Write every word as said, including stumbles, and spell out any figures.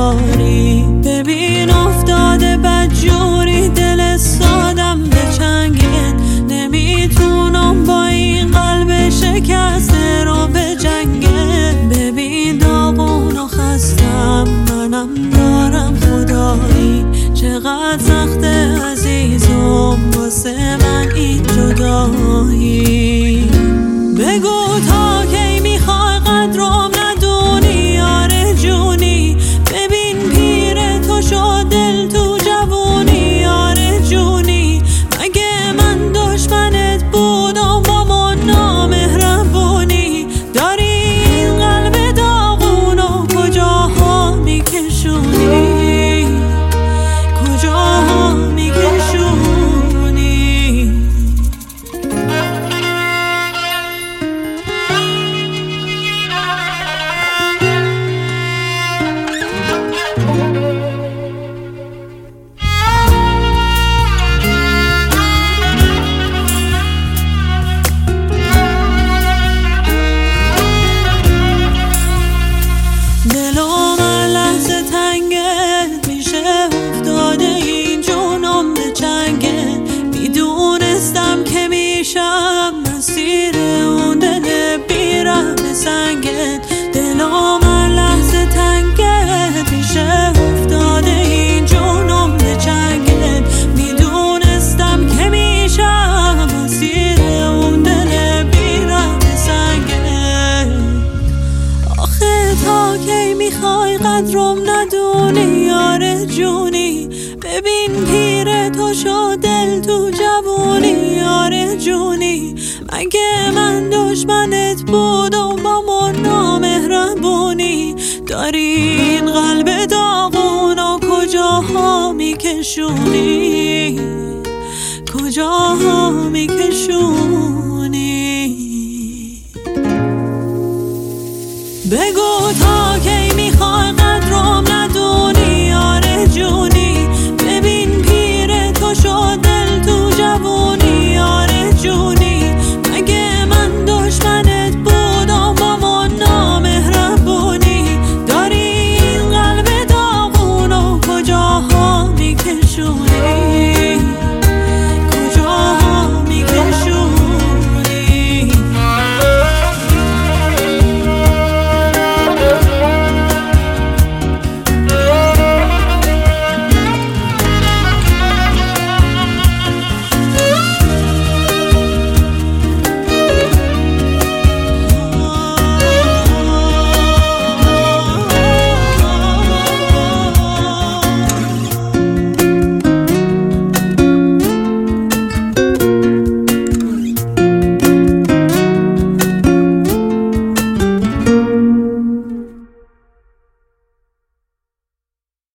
نداری. ببین افتاده بدجوری دل سادم به چنگت، نمیتونم با این قلب شکسته رو به جنگت. ببین داغون و خستم منم دارم خدایی، چقدر سخته عزیزم واسه من این جدایی. بگو تا کی میخوای قدرم ندونی یار جونی، ببین پیر تو شد دل تو جوونی یار جونی. مگه من دشمنت بودم با من نامهربونی، داری این قلب داغون و کجاها میکشونی، کجاها میکشونی. دلم هر لحظه تنگت میشه افتاده این جونم به چنگت، میدونستم که میشم مسیر اون دل بیرم سنگت. دلم هر لحظه تنگت میشه افتاده این جونم به چنگت، میدونستم که میشم مسیر اون دل بیرم سنگت. آخه تا کی میخوای قدرم ندونی یار جونی، ببین پیر تو شد دل تو جوونی یار جونی. مگه من دشمنت بودم با من نامهربونی، داری این قلب داغون و کجاها میکشونی، کجاها میکشونی.